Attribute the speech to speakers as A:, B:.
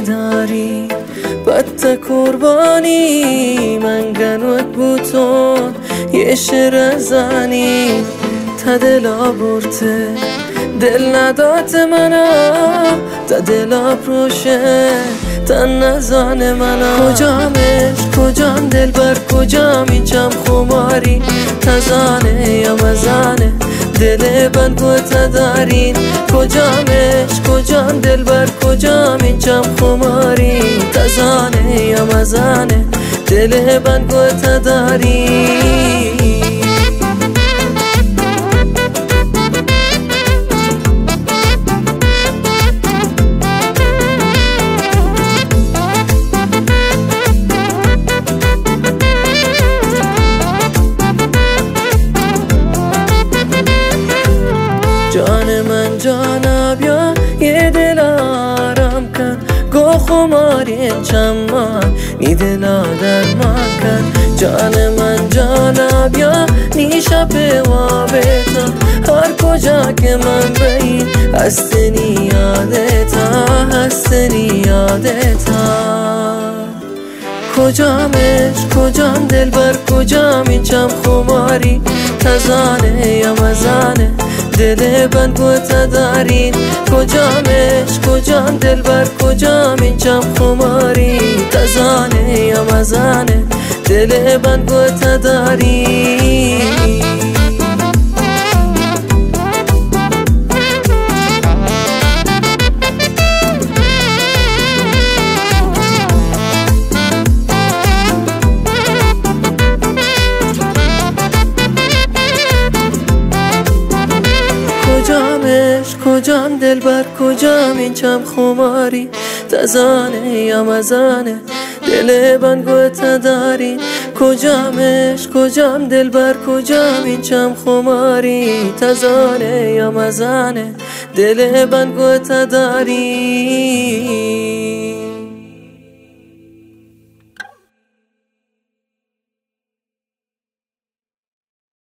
A: داری بط قربانی من گنوت بوتون یه شعر زنی تا دلا برته دل ندات منا تا دلا پروشه تا نزان منا کجامش کجام دل بر کجام اینجام خماری تزانه یا مزانه دل بند گوته دارین کجامش کجام دل بر کجام اینجام خماری تزانه یا مزانه دل بند گوته دارین جان من جانا بیا یه دل آرام کن گو خماری چمان نی دلا درمان کن جان من جانا بیا نیشا به وابتا هر کجا که من بین هستنی یادتا هستنی یادتا کجامش کجام دل بر کجام اینجام خماری تزانه یا مزانه دل بند گوته دارین کجامش کجام دل بر کجام اینجام خماری تزانه یا مزانه دل بند گوته دارین کجام دل بر کجام اینجام خماری تزانه یا مزانه دل بند گوته دارین کجامش کجام دل بر کجام اینجام خماری تزانه یا مزانه دل بند گوته دارین